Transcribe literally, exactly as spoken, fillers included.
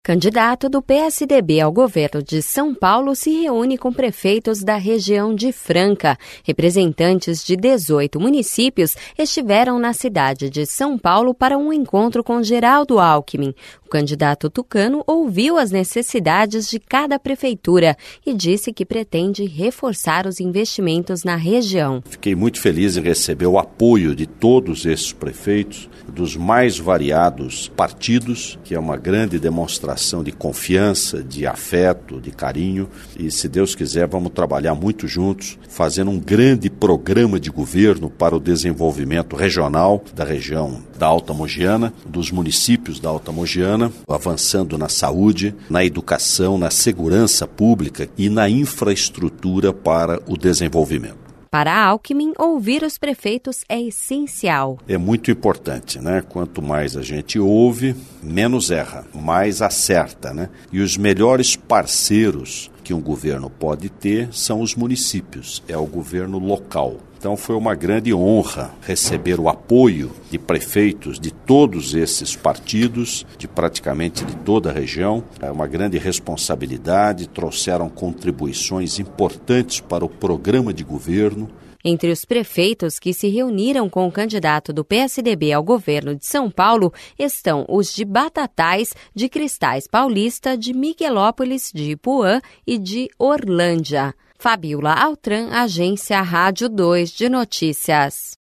Candidato do P S D B ao governo de São Paulo se reúne com prefeitos da região de Franca. Representantes de dezoito municípios estiveram na cidade de São Paulo para um encontro com Geraldo Alckmin. O candidato tucano ouviu as necessidades de cada prefeitura e disse que pretende reforçar os investimentos na região. Fiquei muito feliz em receber o apoio de todos esses prefeitos, dos mais variados partidos, que é uma grande demonstração de confiança, de afeto, de carinho. E, se Deus quiser, vamos trabalhar muito juntos, fazendo um grande programa de governo para o desenvolvimento regional da região da Alta Mogiana, dos municípios da Alta Mogiana, avançando na saúde, na educação, na segurança pública e na infraestrutura para o desenvolvimento. Para Alckmin, ouvir os prefeitos é essencial. É muito importante, né? Quanto mais a gente ouve, menos erra, mais acerta, né? E os melhores parceiros que um governo pode ter são os municípios, é o governo local. Então foi uma grande honra receber o apoio de prefeitos de todos esses partidos, de praticamente de toda a região. É uma grande responsabilidade, trouxeram contribuições importantes para o programa de governo. Entre os prefeitos que se reuniram com o candidato do P S D B ao governo de São Paulo estão os de Batatais, de Cristais Paulista, de Miguelópolis, de Ipuã e de Orlândia. Fabiola Altran, Agência Rádio dois de Notícias.